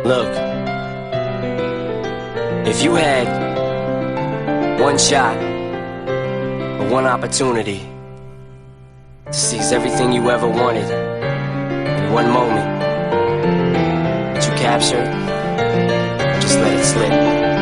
Look, if you had one shot or one opportunity to seize everything you ever wanted in one moment, that you captured, just let it slip.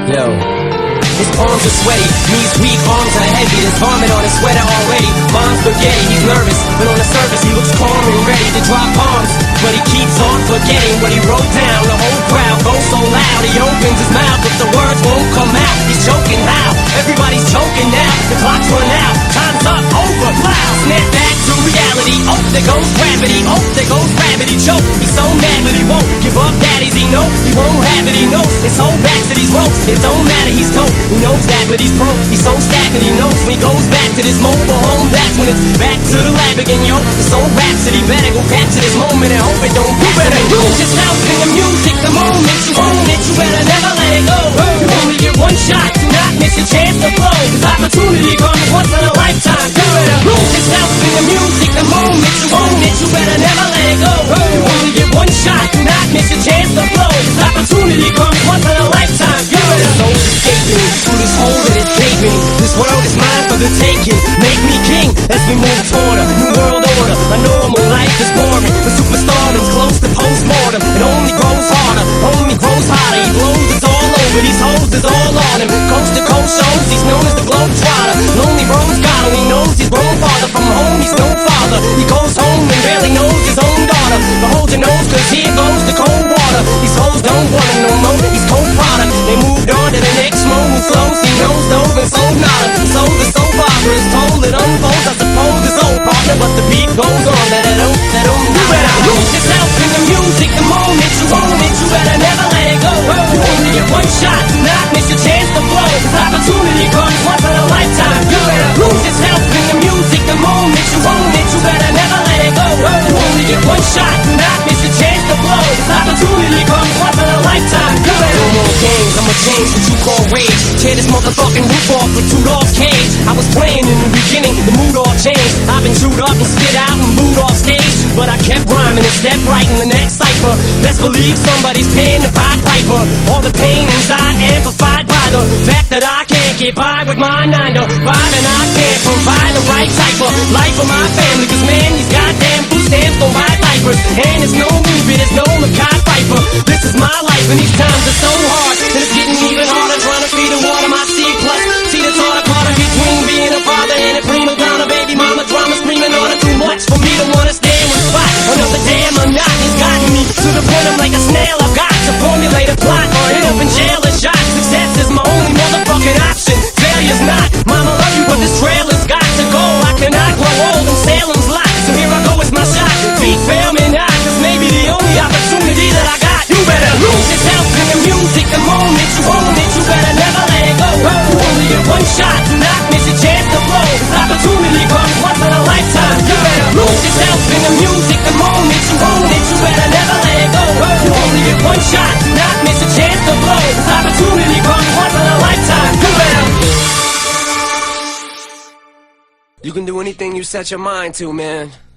Yo. His palms are sweaty, knees weak, arms are heavy. There's vomit on his sweater already. Mom's spaghetti, he's nervous, but on the surface he looks calm and ready to drop bombs. But he keeps on forgetting what he wrote down. The whole crowd goes so loud, he opens his mouth, but the words won't come out. He's choking how? Everybody's choking now. The clock's run out, time's up, over, plow. Snap back to reality. Oh, there goes gravity. Oh, there goes gravity. Choke. He's so mad, but he won't give up. Daddies, he know he won't have it. He knows his whole back to these ropes. It don't matter, he's cold. He knows that, but he's broke. He's so stagnant, he knows when he goes back to this mobile home. That's when it's back to the lab again, yo. It's so rhapsody, better go capture this moment and hope it don't. You better lose yourself in the music. The moment you own it, you better never let it go. You only get one shot, do not miss your chance to blow. This opportunity comes once in a lifetime. You better lose yourself in the music. The moment you own it, you better never let it go. You only get one shot, do not miss your chance to blow. This opportunity comes once in a lifetime. You better soul escaping through this hole that is gaping. This world is mine for the taking. Make me king as we move toward a new world order. A normal life is boring, but superstardom's close to postmortem. It only grows harder, only grows hotter. He blows, it's all over, these hoes is all on him. Coast to coast shows, he's known as the Globetrotter. Lonely roam's got him, he knows he's grown farther from home. He's no father, he goes home and barely knows his own daughter. But hold your nose, cause here goes the cold water. These hoes don't want him no more, he's cold product. They moved on to the next mo who flows. He knows dove and sold nada. So the soap opera is told, it unfolds. I suppose it's old partner, but the beat goes on. That don't. You better lose yourself in the music. The moment you own it, you better never let it go. You only get one shot, do not miss your chance to blow. This opportunity comes once in a lifetime. You better lose yourself in the music. The moment you own it, you better never let it go. You only get one shot, do not miss your chance to blow. This opportunity comes once in a lifetime. You better no more games, I'ma change what you call rage. Tear this motherfucking roof off with two dogs' cage. I was playing in the beginning, the mood all changed. I've been chewed up and spit out and booed off stage, but I kept rhyming and stepped right in the next cipher. Best believe somebody's paying the Pied Piper. All the pain inside amplified by the fact that I can't get by with my 9 to 5, and I can't provide the right type of life for my family. Cause man, these goddamn food stamps don't buy diapers, and it's no movie, there's no Mackay Pfeiffer. This is my life, and these times are so hard, and it's getting even harder trying to feed and water my C+. See the tartar caught between being a father and a prima donna. Baby mama drama screaming on her, too much for me to wanna stay in one spot. Another damn monotony has gotten me to the point I'm like a snail. I've got to formulate a plot or end up in jail or shot. Success is my only motherfucking option, failure's not. Mama love you, but this trail has got to go. I cannot grow old in Salem's lot, so here I go, it's my shot. Beat fail me not, cause maybe the only opportunity that I got. You better lose yourself in the music. The moment you own it, you better never let it go. You only get one shot, do not miss your chance to blow. This opportunity comes once in a lifetime. You better lose yourself in the music. The moment you own it, you better never let it go. You only get one shot, do not miss your chance to blow. This opportunity comes once in a lifetime. You better. You can do anything you set your mind to, man.